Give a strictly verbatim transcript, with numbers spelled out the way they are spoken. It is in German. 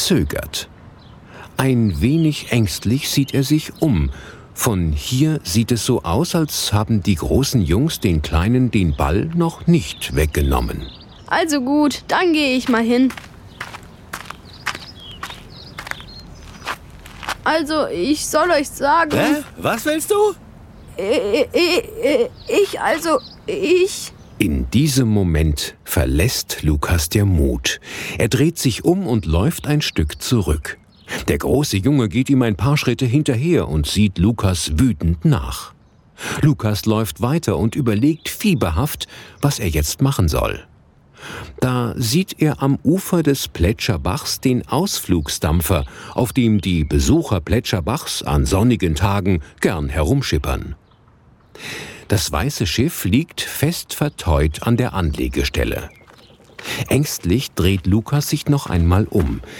zögert. Ein wenig ängstlich sieht er sich um. Von hier sieht es so aus, als haben die großen Jungs den Kleinen den Ball noch nicht weggenommen. Also gut, dann gehe ich mal hin. Also, ich soll euch sagen... Hä? Was willst du? Ich, also, ich... In diesem Moment verlässt Lukas der Mut. Er dreht sich um und läuft ein Stück zurück. Der große Junge geht ihm ein paar Schritte hinterher und sieht Lukas wütend nach. Lukas läuft weiter und überlegt fieberhaft, was er jetzt machen soll. Da sieht er am Ufer des Plätscherbachs den Ausflugsdampfer, auf dem die Besucher Plätscherbachs an sonnigen Tagen gern herumschippern. Das weiße Schiff liegt fest verteut an der Anlegestelle. Ängstlich dreht Lukas sich noch einmal um.